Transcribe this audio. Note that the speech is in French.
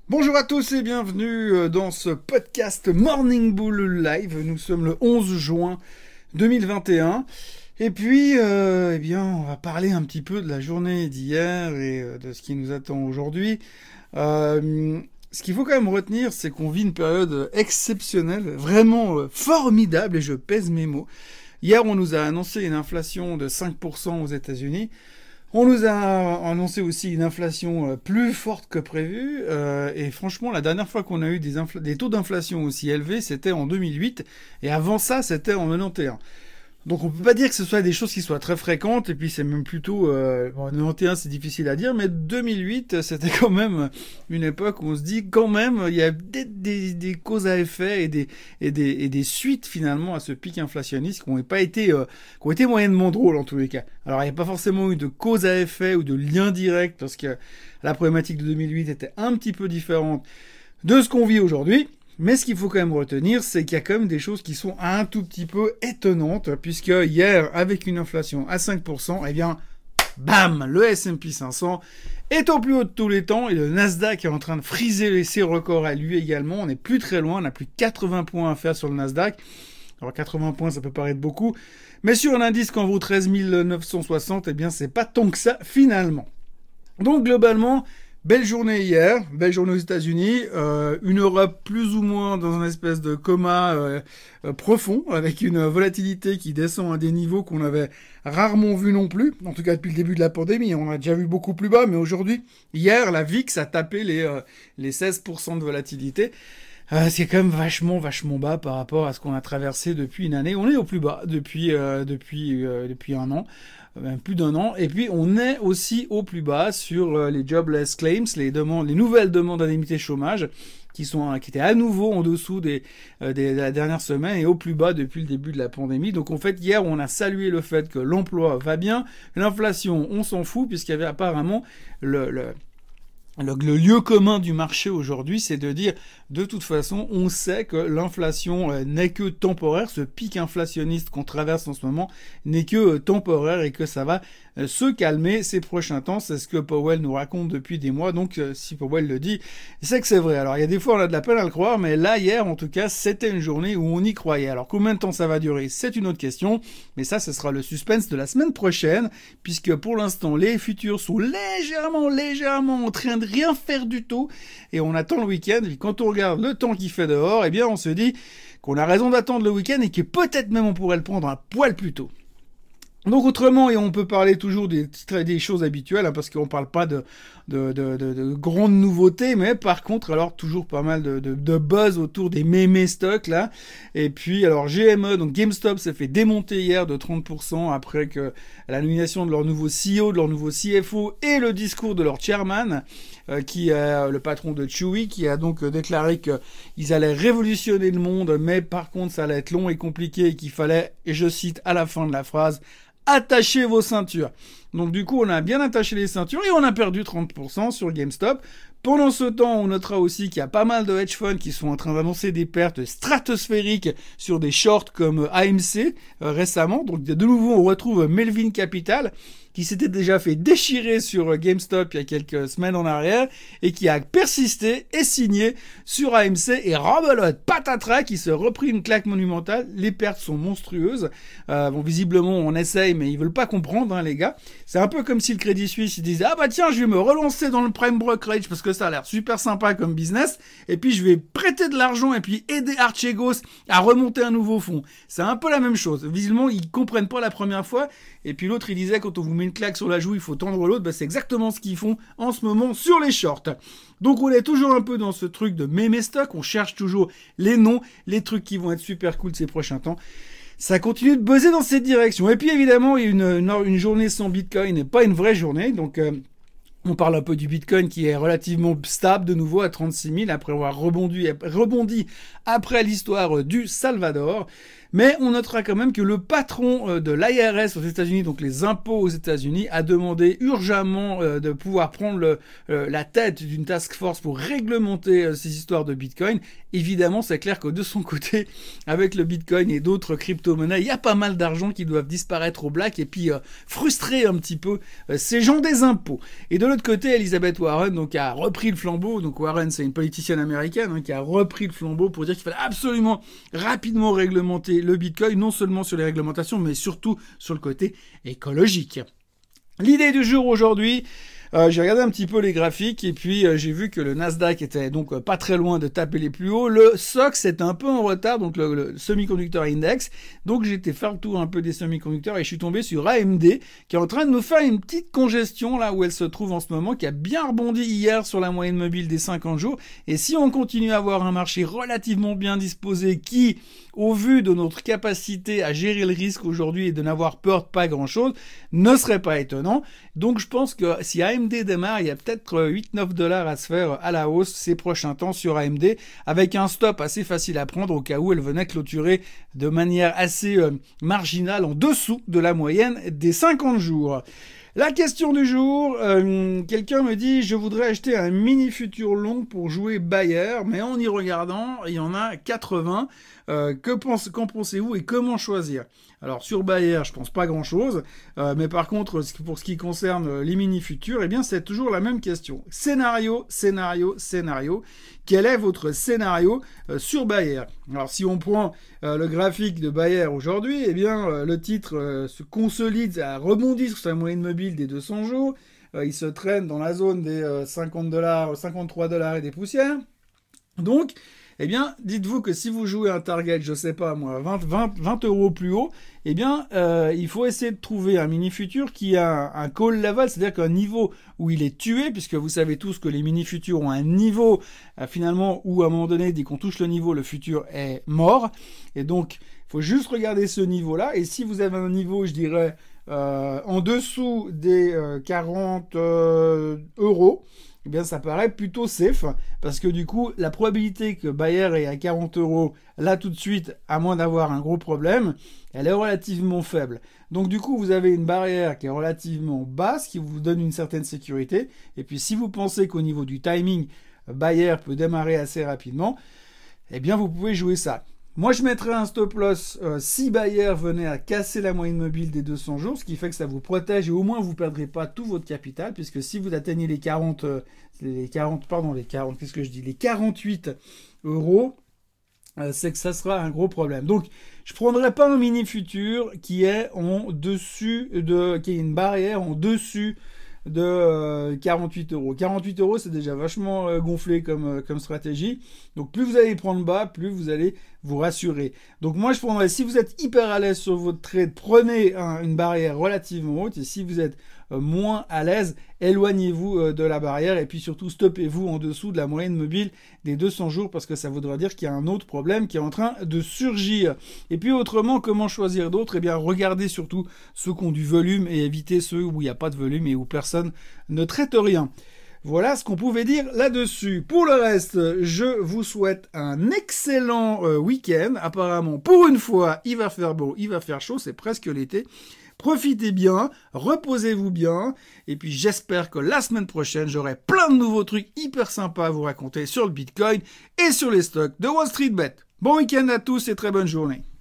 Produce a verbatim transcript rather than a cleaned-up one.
Bonjour à tous et bienvenue dans ce podcast Morning Bull Live. Nous sommes le onze juin deux mille vingt et un. Et puis, euh, eh bien, on va parler un petit peu de la journée d'hier et de ce qui nous attend aujourd'hui. Euh, ce qu'il faut quand même retenir, c'est qu'on vit une période exceptionnelle, vraiment euh, formidable, et je pèse mes mots. Hier, on nous a annoncé une inflation de cinq pour cent aux États-Unis. On nous a annoncé aussi une inflation plus forte que prévu, euh, et franchement, la dernière fois qu'on a eu des, infl- des taux d'inflation aussi élevés, c'était en deux mille huit, et avant ça, c'était en quatre-vingt-onze. Donc on peut pas dire que ce soit des choses qui soient très fréquentes, et puis c'est même plutôt... Euh, bon, quatre-vingt-onze, c'est difficile à dire, mais deux mille huit, c'était quand même une époque où on se dit, quand même, il y a des, des, des causes à effet et des, et, des, et des suites, finalement, à ce pic inflationniste qui n'ont pas été, euh, qui ont été moyennement drôles, en tous les cas. Alors, il n'y a pas forcément eu de cause à effet ou de lien direct, parce que la problématique de deux mille huit était un petit peu différente de ce qu'on vit aujourd'hui. Mais ce qu'il faut quand même retenir, c'est qu'il y a quand même des choses qui sont un tout petit peu étonnantes, puisque hier, avec une inflation à cinq pour cent, eh bien, bam, le S and P cinq cents est au plus haut de tous les temps, et le Nasdaq est en train de friser ses records à lui également. On n'est plus très loin, on n'a plus quatre-vingts points à faire sur le Nasdaq. Alors quatre-vingts points, ça peut paraître beaucoup, mais sur un indice qui en vaut treize mille neuf cent soixante, eh bien, c'est pas tant que ça, finalement. Donc, globalement, belle journée hier, belle journée aux États-Unis, euh, une Europe plus ou moins dans un espèce de coma euh, euh, profond, avec une volatilité qui descend à des niveaux qu'on avait rarement vus non plus, en tout cas depuis le début de la pandémie. On a déjà vu beaucoup plus bas, mais aujourd'hui, hier, la V I X a tapé les, euh, les seize pour cent de volatilité. Euh, c'est quand même vachement, vachement bas par rapport à ce qu'on a traversé depuis une année. On est au plus bas depuis, euh, depuis, euh, depuis un an. Ben, plus d'un an, et puis on est aussi au plus bas sur euh, les jobless claims, les demandes, les nouvelles demandes d'indemnité chômage, qui sont qui étaient à nouveau en dessous des, euh, des de la dernière semaine et au plus bas depuis le début de la pandémie. Donc en fait hier on a salué le fait que l'emploi va bien, l'inflation on s'en fout puisqu'il y avait apparemment le, le Le, le lieu commun du marché aujourd'hui, c'est de dire, de toute façon, on sait que l'inflation euh, n'est que temporaire, ce pic inflationniste qu'on traverse en ce moment n'est que euh, temporaire et que ça va euh, se calmer ces prochains temps. C'est ce que Powell nous raconte depuis des mois, donc euh, si Powell le dit, c'est que c'est vrai. Alors il y a des fois on a de la peine à le croire, mais là hier en tout cas, c'était une journée où on y croyait. Alors combien de temps ça va durer, c'est une autre question, mais ça ce sera le suspense de la semaine prochaine, puisque pour l'instant les futurs sont légèrement, légèrement en train de rien faire du tout, et on attend le week-end, et quand on regarde le temps qu'il fait dehors, eh bien on se dit qu'on a raison d'attendre le week-end, et que peut-être même on pourrait le prendre un poil plus tôt. Donc autrement, et on peut parler toujours des, des choses habituelles, hein, parce qu'on parle pas de, de, de, de, de grandes nouveautés, mais par contre, alors toujours pas mal de, de, de buzz autour des mémés stocks là. Et puis alors G M E, donc GameStop, s'est fait démonter hier de trente pour cent après que la nomination de leur nouveau C E O, de leur nouveau C F O et le discours de leur chairman, euh, qui est le patron de Chewy, qui a donc déclaré qu'ils allaient révolutionner le monde, mais par contre ça allait être long et compliqué et qu'il fallait, et je cite à la fin de la phrase, attachez vos ceintures. Donc du coup, on a bien attaché les ceintures et on a perdu trente pour cent sur GameStop. Pendant ce temps, on notera aussi qu'il y a pas mal de hedge funds qui sont en train d'annoncer des pertes stratosphériques sur des shorts comme A M C euh, récemment. Donc de nouveau, on retrouve Melvin Capital, qui s'était déjà fait déchirer sur GameStop il y a quelques semaines en arrière, et qui a persisté et signé sur A M C, et rebelote, patatras, qui se reprit une claque monumentale. Les pertes sont monstrueuses. Euh, bon, visiblement, on essaye, mais ils veulent pas comprendre, hein, les gars. C'est un peu comme si le Crédit Suisse, il disait, ah bah tiens, je vais me relancer dans le prime brokerage, parce que ça a l'air super sympa comme business, et puis je vais prêter de l'argent, et puis aider Archegos à remonter un nouveau fonds. C'est un peu la même chose. Visiblement, ils comprennent pas la première fois, et puis l'autre, il disait, quand on vous met une claque sur la joue, il faut tendre l'autre. Bah, c'est exactement ce qu'ils font en ce moment sur les shorts. Donc on est toujours un peu dans ce truc de mémé stock, on cherche toujours les noms, les trucs qui vont être super cool ces prochains temps. Ça continue de buzzer dans cette direction. Et puis évidemment, une, une, une journée sans Bitcoin n'est pas une vraie journée, donc euh, on parle un peu du Bitcoin qui est relativement stable de nouveau à trente-six mille après avoir rebondi, rebondi après l'histoire du Salvador. Mais on notera quand même que le patron de l'I R S aux États-Unis, donc les impôts aux États-Unis, a demandé urgemment de pouvoir prendre le, la tête d'une task force pour réglementer ces histoires de Bitcoin. Évidemment, c'est clair que de son côté, avec le Bitcoin et d'autres crypto-monnaies, il y a pas mal d'argent qui doivent disparaître au black et puis euh, frustrer un petit peu euh, ces gens des impôts. Et de l'autre côté, Elizabeth Warren donc a repris le flambeau. Donc Warren, c'est une politicienne américaine hein, qui a repris le flambeau pour dire qu'il fallait absolument rapidement réglementer le Bitcoin, non seulement sur les réglementations, mais surtout sur le côté écologique. L'idée du jour aujourd'hui, euh, j'ai regardé un petit peu les graphiques et puis euh, j'ai vu que le Nasdaq était donc euh, pas très loin de taper les plus hauts. Le S O X est un peu en retard, donc le, le Semiconductor Index. Donc j'ai été faire le tour un peu des semi-conducteurs et je suis tombé sur A M D qui est en train de nous faire une petite congestion là où elle se trouve en ce moment, qui a bien rebondi hier sur la moyenne mobile des cinquante jours. Et si on continue à avoir un marché relativement bien disposé qui, au vu de notre capacité à gérer le risque aujourd'hui et de n'avoir peur de pas grand-chose, ne serait pas étonnant. Donc je pense que si A M D démarre, il y a peut-être huit neuf dollars à se faire à la hausse ces prochains temps sur A M D, avec un stop assez facile à prendre au cas où elle venait clôturer de manière assez euh, marginale en dessous de la moyenne des cinquante jours. La question du jour, euh, quelqu'un me dit « Je voudrais acheter un mini futur long pour jouer Bayer, mais en y regardant, il y en a quatre-vingts. Euh, que pense, qu'en pensez-vous et comment choisir ?» Alors sur Bayer, je pense pas grand-chose, euh, mais par contre, pour ce qui concerne les mini futurs, eh bien c'est toujours la même question. Scénario, scénario, scénario. Quel est votre scénario euh, sur Bayer? Alors si on prend euh, le graphique de Bayer aujourd'hui, eh bien euh, le titre euh, se consolide, a rebondi sur sa moyenne mobile des deux cents jours. Euh, il se traîne dans la zone des euh, cinquante dollars, cinquante-trois dollars et des poussières. Donc, eh bien, dites-vous que si vous jouez un target, je sais pas moi, vingt, vingt, vingt euros plus haut, eh bien, euh, il faut essayer de trouver un mini futur qui a un, un call level, c'est-à-dire qu'un niveau où il est tué, puisque vous savez tous que les mini futurs ont un niveau, euh, finalement, où à un moment donné, dès qu'on touche le niveau, le futur est mort. Et donc, il faut juste regarder ce niveau-là. Et si vous avez un niveau, je dirais, euh, en dessous des euh, quarante euh, euros, eh bien, ça paraît plutôt safe, parce que du coup, la probabilité que Bayer est à quarante euros, là tout de suite, à moins d'avoir un gros problème, elle est relativement faible. Donc du coup, vous avez une barrière qui est relativement basse, qui vous donne une certaine sécurité, et puis si vous pensez qu'au niveau du timing, Bayer peut démarrer assez rapidement, eh bien, vous pouvez jouer ça. Moi, je mettrais un stop loss euh, si Bayer venait à casser la moyenne mobile des deux cents jours, ce qui fait que ça vous protège et au moins vous perdrez pas tout votre capital, puisque si vous atteignez les quarante, euh, les quarante, pardon, les quarante, qu'est-ce que je dis, les quarante-huit euros, euh, c'est que ça sera un gros problème. Donc, je prendrais pas un mini futur qui est en dessus de, qui est une barrière en dessus de euh, quarante-huit euros. quarante-huit euros, c'est déjà vachement euh, gonflé comme, euh, comme stratégie. Donc, plus vous allez prendre bas, plus vous allez vous rassurer. Donc, moi, je prendrais, si vous êtes hyper à l'aise sur votre trade, prenez un, une barrière relativement haute. Et si vous êtes euh, moins à l'aise, éloignez-vous euh, de la barrière. Et puis, surtout, stoppez-vous en dessous de la moyenne mobile des deux cents jours parce que ça voudra dire qu'il y a un autre problème qui est en train de surgir. Et puis, autrement, comment choisir d'autres? Eh bien, regardez surtout ceux qui ont du volume et évitez ceux où il n'y a pas de volume et où personne ne traite rien. Voilà ce qu'on pouvait dire là-dessus. Pour le reste, je vous souhaite un excellent euh, week-end. Apparemment, pour une fois, il va faire beau, il va faire chaud, c'est presque l'été. Profitez bien, reposez-vous bien, et puis j'espère que la semaine prochaine, j'aurai plein de nouveaux trucs hyper sympas à vous raconter sur le Bitcoin et sur les stocks de Wall Street Bet. Bon week-end à tous et très bonne journée.